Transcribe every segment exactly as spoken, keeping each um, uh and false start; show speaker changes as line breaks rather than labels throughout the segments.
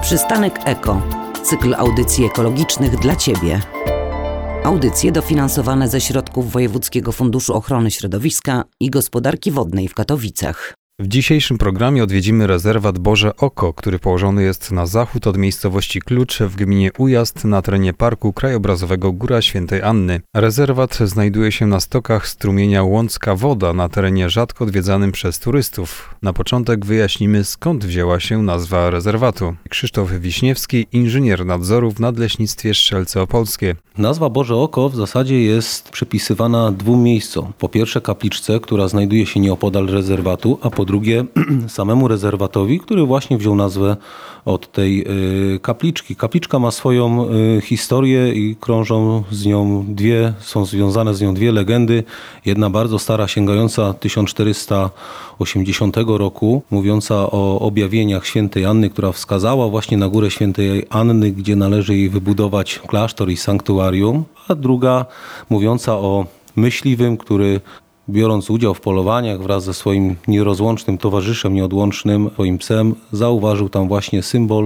Przystanek Eko. Cykl audycji ekologicznych dla Ciebie. Audycje dofinansowane ze środków Wojewódzkiego Funduszu Ochrony Środowiska i Gospodarki Wodnej w Katowicach.
W dzisiejszym programie odwiedzimy rezerwat Boże Oko, który położony jest na zachód od miejscowości Klucz w gminie Ujazd na terenie Parku Krajobrazowego Góra Świętej Anny. Rezerwat znajduje się na stokach strumienia Łącka Woda na terenie rzadko odwiedzanym przez turystów. Na początek wyjaśnimy, skąd wzięła się nazwa rezerwatu. Krzysztof Wiśniewski, inżynier nadzoru w Nadleśnictwie Strzelce Opolskie.
Nazwa Boże Oko w zasadzie jest przypisywana dwóm miejscom. Po pierwsze kapliczce, która znajduje się nieopodal rezerwatu, a po drugie samemu rezerwatowi, który właśnie wziął nazwę od tej y, kapliczki. Kapliczka ma swoją y, historię i krążą z nią dwie, są związane z nią dwie legendy. Jedna bardzo stara, sięgająca tysiąc czterysta osiemdziesiątego roku, mówiąca o objawieniach świętej Anny, która wskazała właśnie na górę świętej Anny, gdzie należy jej wybudować klasztor i sanktuarium, a druga mówiąca o myśliwym, który biorąc udział w polowaniach wraz ze swoim nierozłącznym towarzyszem, nieodłącznym, swoim psem, zauważył tam właśnie symbol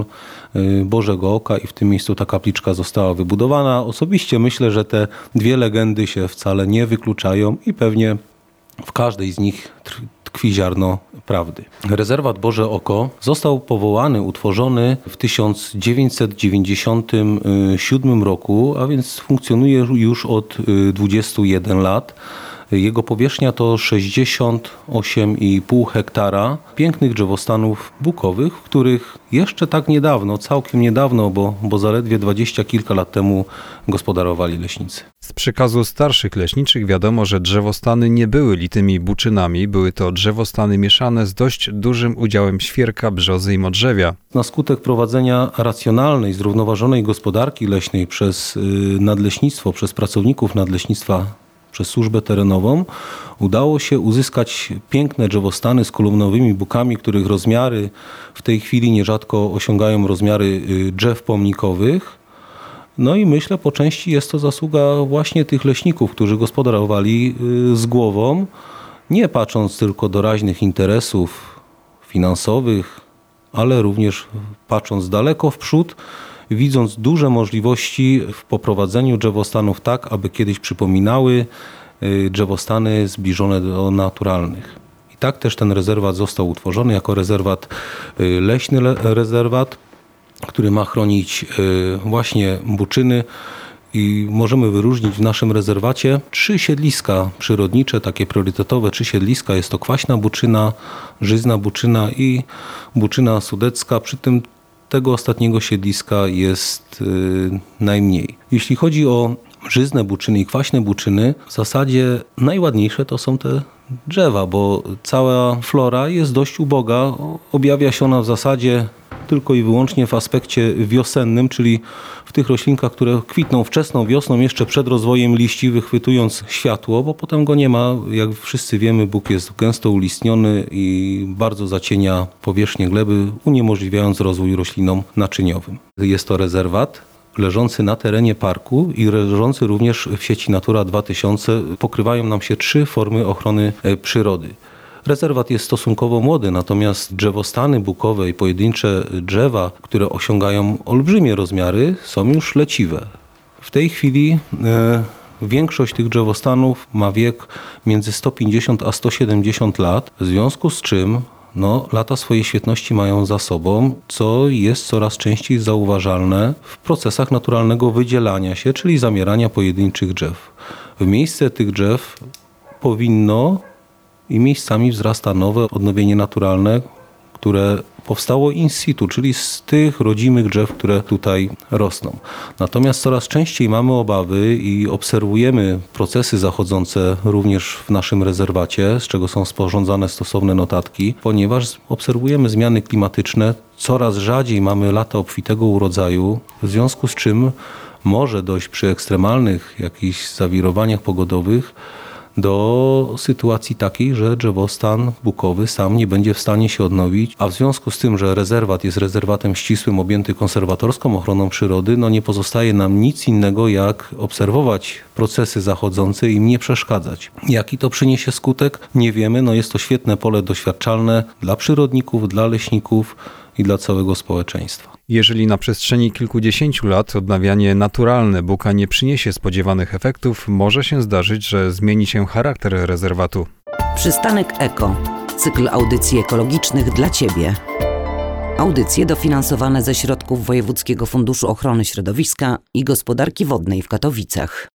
Bożego Oka i w tym miejscu ta kapliczka została wybudowana. Osobiście myślę, że te dwie legendy się wcale nie wykluczają i pewnie w każdej z nich tkwi ziarno prawdy. Rezerwat Boże Oko został powołany, utworzony w tysiąc dziewięćset dziewięćdziesiątym siódmym roku, a więc funkcjonuje już od dwudziestu jeden lat. Jego powierzchnia to sześćdziesiąt osiem i pół hektara pięknych drzewostanów bukowych, w których jeszcze tak niedawno, całkiem niedawno, bo, bo zaledwie dwadzieścia kilka lat temu gospodarowali leśnicy.
Z przekazu starszych leśniczych wiadomo, że drzewostany nie były litymi buczynami, były to drzewostany mieszane z dość dużym udziałem świerka, brzozy i modrzewia.
Na skutek prowadzenia racjonalnej, zrównoważonej gospodarki leśnej przez nadleśnictwo, przez pracowników nadleśnictwa, przez służbę terenową, udało się uzyskać piękne drzewostany z kolumnowymi bukami, których rozmiary w tej chwili nierzadko osiągają rozmiary drzew pomnikowych. No i myślę, po części jest to zasługa właśnie tych leśników, którzy gospodarowali z głową, nie patrząc tylko doraźnych interesów finansowych, ale również patrząc daleko w przód, widząc duże możliwości w poprowadzeniu drzewostanów tak, aby kiedyś przypominały drzewostany zbliżone do naturalnych. I tak też ten rezerwat został utworzony jako rezerwat, leśny rezerwat, który ma chronić właśnie buczyny. I możemy wyróżnić w naszym rezerwacie trzy siedliska przyrodnicze, takie priorytetowe trzy siedliska. Jest to Kwaśna Buczyna, Żyzna Buczyna i Buczyna Sudecka. Przy tym tego ostatniego siedliska jest y, najmniej. Jeśli chodzi o żyzne buczyny i kwaśne buczyny, w zasadzie najładniejsze to są te drzewa, bo cała flora jest dość uboga. Objawia się ona w zasadzie tylko i wyłącznie w aspekcie wiosennym, czyli w tych roślinkach, które kwitną wczesną wiosną, jeszcze przed rozwojem liści, wychwytując światło, bo potem go nie ma. Jak wszyscy wiemy, buk jest gęsto ulistniony i bardzo zacienia powierzchnię gleby, uniemożliwiając rozwój roślinom naczyniowym. Jest to rezerwat leżący na terenie parku i leżący również w sieci Natura dwa tysiące. Pokrywają nam się trzy formy ochrony przyrody. Rezerwat jest stosunkowo młody, natomiast drzewostany bukowe i pojedyncze drzewa, które osiągają olbrzymie rozmiary, są już leciwe. W tej chwili e, większość tych drzewostanów ma wiek między sto pięćdziesiąt a sto siedemdziesiąt lat, w związku z czym no, lata swojej świetności mają za sobą, co jest coraz częściej zauważalne w procesach naturalnego wydzielania się, czyli zamierania pojedynczych drzew. W miejsce tych drzew powinno i miejscami wzrasta nowe odnowienie naturalne, które powstało in situ, czyli z tych rodzimych drzew, które tutaj rosną. Natomiast coraz częściej mamy obawy i obserwujemy procesy zachodzące również w naszym rezerwacie, z czego są sporządzane stosowne notatki, ponieważ obserwujemy zmiany klimatyczne, coraz rzadziej mamy lata obfitego urodzaju, w związku z czym może dojść przy ekstremalnych jakichś zawirowaniach pogodowych do sytuacji takiej, że drzewostan bukowy sam nie będzie w stanie się odnowić, a w związku z tym, że rezerwat jest rezerwatem ścisłym objęty konserwatorską ochroną przyrody, no nie pozostaje nam nic innego jak obserwować procesy zachodzące i im nie przeszkadzać. Jaki to przyniesie skutek? Nie wiemy, no jest to świetne pole doświadczalne dla przyrodników, dla leśników i dla całego społeczeństwa.
Jeżeli na przestrzeni kilkudziesięciu lat odnawianie naturalne buka nie przyniesie spodziewanych efektów, może się zdarzyć, że zmieni się charakter rezerwatu.
Przystanek Eko. Cykl audycji ekologicznych dla Ciebie. Audycje dofinansowane ze środków Wojewódzkiego Funduszu Ochrony Środowiska i Gospodarki Wodnej w Katowicach.